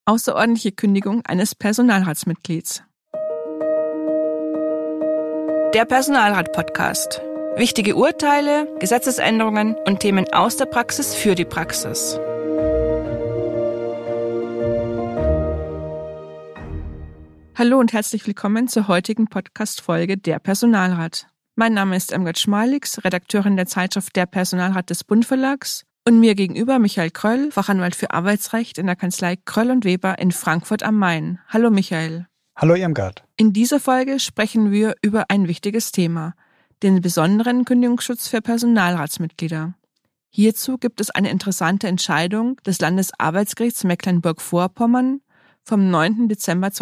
Außerordentliche Kündigung eines Personalratsmitglieds. Der Personalrat-Podcast. Wichtige Urteile, Gesetzesänderungen und Themen aus der Praxis für die Praxis. Hallo und herzlich willkommen zur heutigen Podcast-Folge Der Personalrat. Mein Name ist Irmgard Schmalix, Redakteurin der Zeitschrift Der Personalrat des Bund-Verlags, und mir gegenüber Michael Kröll, Fachanwalt für Arbeitsrecht in der Kanzlei Kröll und Weber in Frankfurt am Main. Hallo Michael. Hallo Irmgard. In dieser Folge sprechen wir über ein wichtiges Thema, den besonderen Kündigungsschutz für Personalratsmitglieder. Hierzu gibt es eine interessante Entscheidung des Landesarbeitsgerichts Mecklenburg-Vorpommern vom 9. Dezember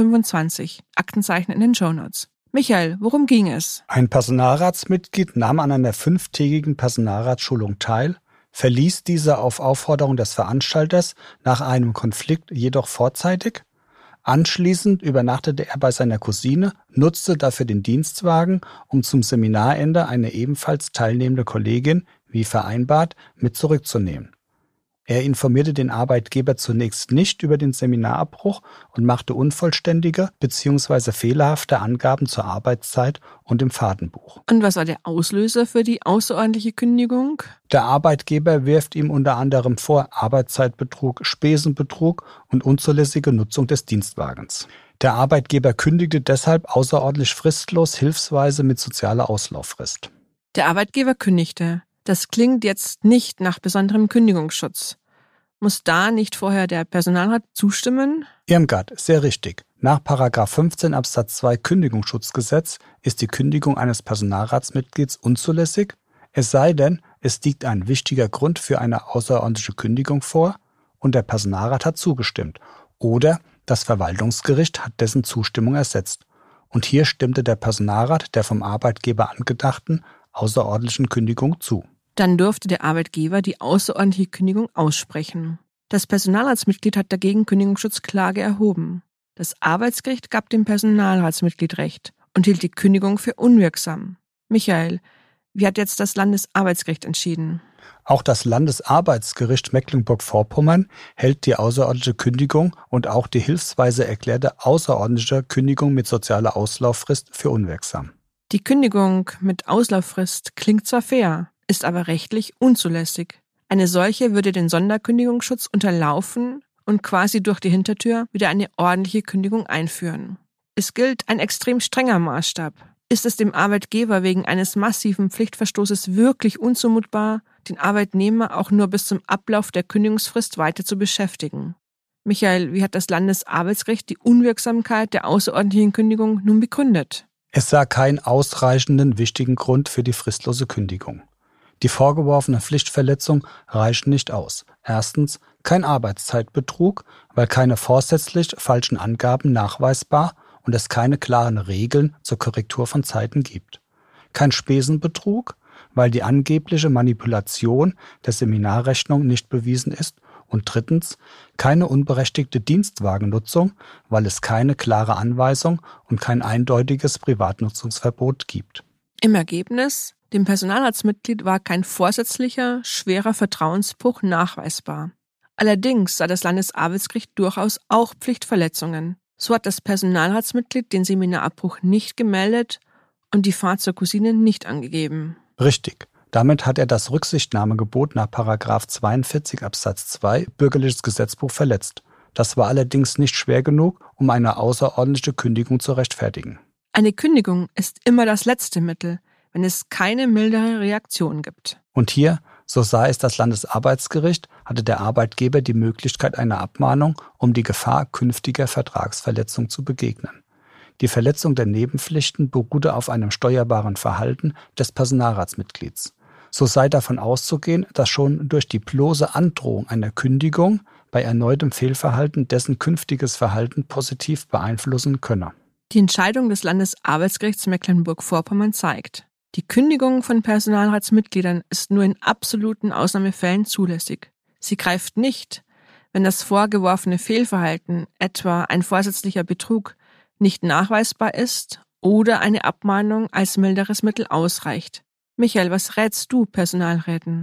2025, Aktenzeichen in den Shownotes. Michael, worum ging es? Ein Personalratsmitglied nahm an einer 5-tägigen Personalratsschulung teil, verließ diese auf Aufforderung des Veranstalters nach einem Konflikt jedoch vorzeitig. Anschließend übernachtete er bei seiner Cousine, nutzte dafür den Dienstwagen, um zum Seminarende eine ebenfalls teilnehmende Kollegin, wie vereinbart, mit zurückzunehmen. Er informierte den Arbeitgeber zunächst nicht über den Seminarabbruch und machte unvollständige bzw. fehlerhafte Angaben zur Arbeitszeit und im Fahrtenbuch. Und was war der Auslöser für die außerordentliche Kündigung? Der Arbeitgeber wirft ihm unter anderem vor Arbeitszeitbetrug, Spesenbetrug und unzulässige Nutzung des Dienstwagens. Der Arbeitgeber kündigte deshalb außerordentlich fristlos, hilfsweise mit sozialer Auslauffrist. Der Arbeitgeber kündigte. Das klingt jetzt nicht nach besonderem Kündigungsschutz. Muss da nicht vorher der Personalrat zustimmen? Irmgard, sehr richtig. Nach § 15 Absatz 2 Kündigungsschutzgesetz ist die Kündigung eines Personalratsmitglieds unzulässig, es sei denn, es liegt ein wichtiger Grund für eine außerordentliche Kündigung vor und der Personalrat hat zugestimmt oder das Verwaltungsgericht hat dessen Zustimmung ersetzt. Und hier stimmte der Personalrat der vom Arbeitgeber angedachten außerordentlichen Kündigung zu. Dann durfte der Arbeitgeber die außerordentliche Kündigung aussprechen. Das Personalratsmitglied hat dagegen Kündigungsschutzklage erhoben. Das Arbeitsgericht gab dem Personalratsmitglied Recht und hielt die Kündigung für unwirksam. Michael, wie hat jetzt das Landesarbeitsgericht entschieden? Auch das Landesarbeitsgericht Mecklenburg-Vorpommern hält die außerordentliche Kündigung und auch die hilfsweise erklärte außerordentliche Kündigung mit sozialer Auslauffrist für unwirksam. Die Kündigung mit Auslauffrist klingt zwar fair, ist aber rechtlich unzulässig. Eine solche würde den Sonderkündigungsschutz unterlaufen und quasi durch die Hintertür wieder eine ordentliche Kündigung einführen. Es gilt ein extrem strenger Maßstab. Ist es dem Arbeitgeber wegen eines massiven Pflichtverstoßes wirklich unzumutbar, den Arbeitnehmer auch nur bis zum Ablauf der Kündigungsfrist weiter zu beschäftigen? Michael, wie hat das Landesarbeitsgericht die Unwirksamkeit der außerordentlichen Kündigung nun begründet? Es sah keinen ausreichenden wichtigen Grund für die fristlose Kündigung. Die vorgeworfene Pflichtverletzung reichen nicht aus. Erstens, kein Arbeitszeitbetrug, weil keine vorsätzlich falschen Angaben nachweisbar und es keine klaren Regeln zur Korrektur von Zeiten gibt. Kein Spesenbetrug, weil die angebliche Manipulation der Seminarrechnung nicht bewiesen ist. Und drittens, keine unberechtigte Dienstwagennutzung, weil es keine klare Anweisung und kein eindeutiges Privatnutzungsverbot gibt. Im Ergebnis: Dem Personalratsmitglied war kein vorsätzlicher, schwerer Vertrauensbruch nachweisbar. Allerdings sah das Landesarbeitsgericht durchaus auch Pflichtverletzungen. So hat das Personalratsmitglied den Seminarabbruch nicht gemeldet und die Fahrt zur Cousine nicht angegeben. Richtig. Damit hat er das Rücksichtnahmegebot nach § 42 Absatz 2 Bürgerliches Gesetzbuch verletzt. Das war allerdings nicht schwer genug, um eine außerordentliche Kündigung zu rechtfertigen. Eine Kündigung ist immer das letzte Mittel, wenn es keine mildere Reaktion gibt. Und hier, so sah es das Landesarbeitsgericht, hatte der Arbeitgeber die Möglichkeit einer Abmahnung, um die Gefahr künftiger Vertragsverletzung zu begegnen. Die Verletzung der Nebenpflichten beruhte auf einem steuerbaren Verhalten des Personalratsmitglieds. So sei davon auszugehen, dass schon durch die bloße Androhung einer Kündigung bei erneutem Fehlverhalten dessen künftiges Verhalten positiv beeinflussen könne. Die Entscheidung des Landesarbeitsgerichts Mecklenburg-Vorpommern zeigt: Die Kündigung von Personalratsmitgliedern ist nur in absoluten Ausnahmefällen zulässig. Sie greift nicht, wenn das vorgeworfene Fehlverhalten, etwa ein vorsätzlicher Betrug, nicht nachweisbar ist oder eine Abmahnung als milderes Mittel ausreicht. Michael, was rätst du Personalräten?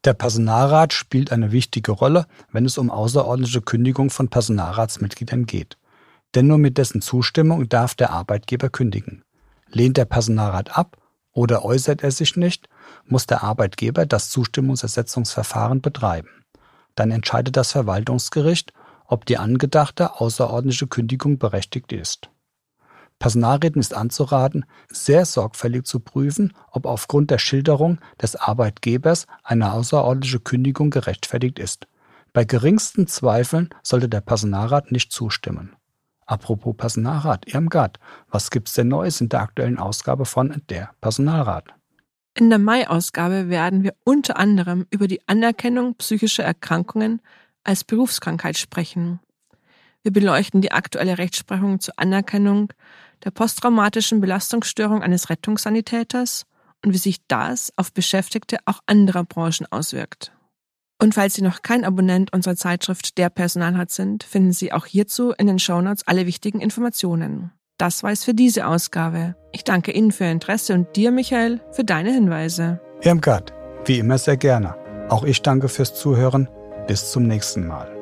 Der Personalrat spielt eine wichtige Rolle, wenn es um außerordentliche Kündigung von Personalratsmitgliedern geht. Denn nur mit dessen Zustimmung darf der Arbeitgeber kündigen. Lehnt der Personalrat ab oder äußert er sich nicht, muss der Arbeitgeber das Zustimmungsersetzungsverfahren betreiben. Dann entscheidet das Verwaltungsgericht, ob die angedachte außerordentliche Kündigung berechtigt ist. Personalräten ist anzuraten, sehr sorgfältig zu prüfen, ob aufgrund der Schilderung des Arbeitgebers eine außerordentliche Kündigung gerechtfertigt ist. Bei geringsten Zweifeln sollte der Personalrat nicht zustimmen. Apropos Personalrat, Irmgard, was gibt's denn Neues in der aktuellen Ausgabe von Der Personalrat? In der Mai-Ausgabe werden wir unter anderem über die Anerkennung psychischer Erkrankungen als Berufskrankheit sprechen. Wir beleuchten die aktuelle Rechtsprechung zur Anerkennung der posttraumatischen Belastungsstörung eines Rettungssanitäters und wie sich das auf Beschäftigte auch anderer Branchen auswirkt. Und falls Sie noch kein Abonnent unserer Zeitschrift Der Personalrat sind, finden Sie auch hierzu in den Shownotes alle wichtigen Informationen. Das war es für diese Ausgabe. Ich danke Ihnen für Ihr Interesse und dir, Michael, für deine Hinweise. Irmgard, wie immer sehr gerne. Auch ich danke fürs Zuhören. Bis zum nächsten Mal.